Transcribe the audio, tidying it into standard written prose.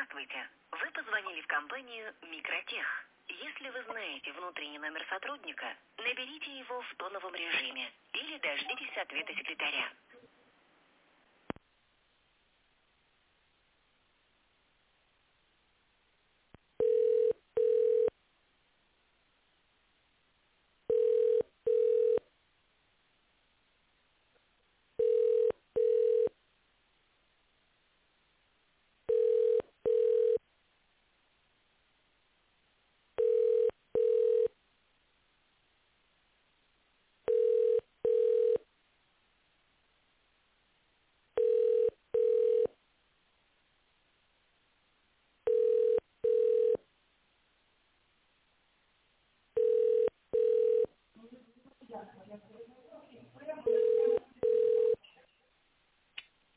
Здравствуйте. Вы позвонили в компанию «Микротех». Если вы знаете внутренний номер сотрудника, наберите его в тоновом режиме или дождитесь ответа секретаря.